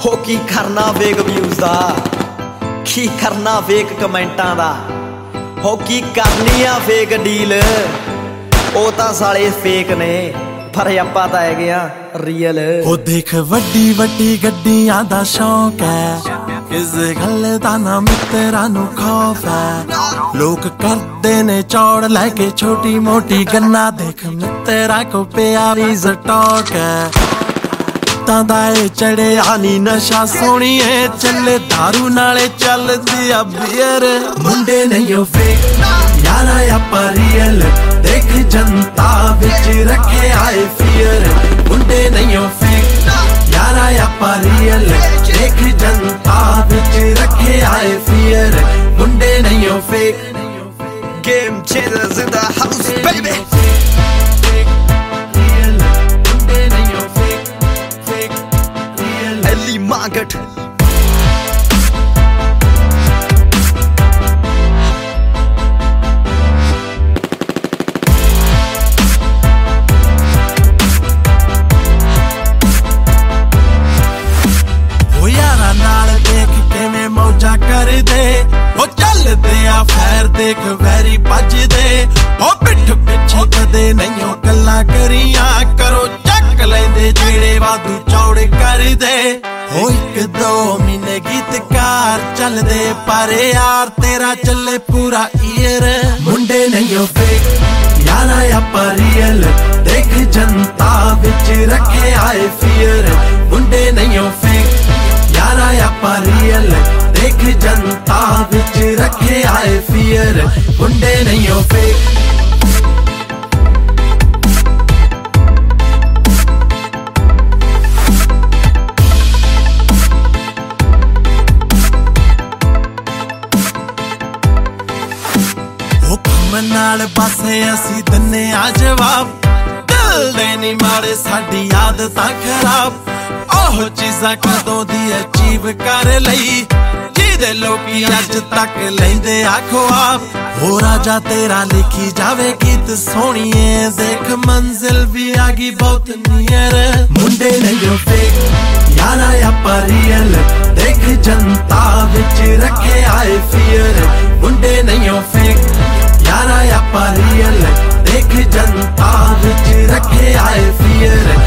ਹੋ ਕੀ ਕਰਨਾ ਵੇਗ ਵਿਊਜ਼ ਦਾ, ਕੀ ਕਰਨਾ ਫੇਕ ਕਮੈਂਟਾਂ ਦਾ, ਹੋ ਕੀ ਕਰਨੀ ਆ ਫੇਕ ਡੀਲ। ਉਹ ਤਾਂ ਸਾਲੇ ਫੇਕ ਨੇ ਪਰ ਆਪਾਂ ਤਾਂ ਹੈਗੇ ਆ ਰੀਅਲ। ਉਹ ਦੇਖ ਵੱਡੀ ਵੱਡੀ ਗੱਡੀਆਂ ਦਾ ਸ਼ੌਂਕ ਹੈ, ਕਿਸੇ ਗੱਲ ਦਾ ਨਾ ਮਿੱਤਰਾਂ ਨੂੰ ਖੌਫ ਹੈ। ਲੋਕ ਕਰਦੇ ਨੇ ਚੌੜ ਲੈ ਕੇ ਛੋਟੀ ਮੋਟੀ ਗੰਨਾ, ਦੇਖ ਮਿੱਤਰਾਂ ਕੋ ਪਿਆਰੀ ਸਟਾਕ ਹੈ। ਤਾਂ ਦਾ ਏ ਚੜਿਆ ਨੀ ਨਸ਼ਾ ਸੋਹਣੀਏ, ਚੱਲੇ ਦਾਰੂ ਨਾਲੇ ਚੱਲਦੀ ਆ ਬੀਅਰ। ਮੁੰਡੇ ਨਹੀਂ ਉਹ ਫੇਕ ਯਾਰਾ ਆਪਾਂ ਰੀਅਲ, ਦੇਖ ਜਨਤਾ ਵਿੱਚ ਰੱਖਿਆ ਏ ਫੀਅਰ। ਮੁੰਡੇ ਨਹੀਂ ਉਹ ਫੇਕ ਯਾਰਾ ਆਪਾਂ ਰੀਅਲ, ਦੇਖ ਜਨਤਾ ਵਿੱਚ ਰੱਖਿਆ ਏ ਫੀਅਰ। ਮੁੰਡੇ ਨਹੀਂ ਉਹ fake. Game changers in the house, baby. Ellie Margaret. ਉਹ ਯਾਰਾਂ ਨਾਲ ਦੇਖ ਕਿਵੇਂ ਮੌਜਾਂ ਕਰਦੇ, ਉਹ ਚੱਲਦੇ ਆ ਫੈਰ ਦੇਖ ਵੈਰੀ ਭੱਜਦੇ। ਉਹ ਪਿੱਠ ਪਿੱਛੇ ਕਦੇ ਨਹੀਂ ਉਹ ਗੱਲਾਂ ਕਰੀਆਂ, ਕਰੋ ਚੱਕ ਲੈਂਦੇ ਜਿਹੜੇ ਵਾਧੂ ਚੌੜੇ ਕਰਦੇ। ਉਹ 1-2 ਮਹੀਨੇ ਗੀਤਕਾਰ ਚੱਲਦੇ, ਪਰ ਯਾਰ ਤੇਰਾ ਚੱਲੇ ਪੂਰਾ ਈਅਰ। ਮੁੰਡੇ ਨਹੀਂ ਉਹ ਫੇਕ ਯਾਰਾ ਆਪਾਂ ਰੀਅਲ, ਦੇਖ ਜਨਤਾ ਵਿੱਚ ਰੱਖਿਆ ਏ ਫੀਅਰ। ਮੁੰਡੇ ਨਹੀਂ ਉਹ ਫੇਕ ਯਾਰਾ ਆਪਾਂ ਰੀਅਲ, ਦੇਖ ਜਨਤਾ ਵਿੱਚ ਰੱਖਿਆ ਏ ਫੀਅਰ। ਮੁੰਡੇ ਨਹੀਂ ਉਹ ਫੇਕ। ਹੁਕਮ ਨਾਲ ਬਸ ਅਸੀਂ ਦਿੰਨੇ ਆ ਜਵਾਬ, ਦਿਲ ਦੇ ਨੀ ਮਾੜੇ ਸਾਡੀ ਆਦਤਾਂ ਖਰਾਬ। ਉਹ ਚੀਜ਼ਾਂ ਕਦੋਂ ਦੀ ਅਚੀਵ ਕਰ ਲਈ, ਜਿਹਦੇ ਲੋਕੀ ਅੱਜ ਤੱਕ ਲੈਂਦੇ ਆ ਖੁਆਬ। ਹੋ ਰਾਜਾ ਤੇਰਾ ਲਿਖੀ ਜਾਵੇ ਗੀਤ ਸੋਹਣੀਏ, ਦੇਖ ਮੰਜ਼ਿਲ ਵੀ ਆ ਗਈ ਬਹੁਤ ਨੀਅਰ। ਮੁੰਡੇ ਨਹੀਂ ਉਹ ਫੇਕ ਯਾਰਾ ਆਪਾਂ ਰੀਅਲ, ਦੇਖ ਜਨਤਾ ਵਿੱਚ ਰੱਖਿਆ ਏ ਫੀਅਰ। ਮੁੰਡੇ ਨਹੀਂ ਉਹ ਫੇਕ ਯਾਰਾ ਆਪਾਂ ਰੀਅਲ, ਦੇਖ ਜਨਤਾ ਵਿੱਚ ਰੱਖਿਆ ਏ ਫੀਅਰ।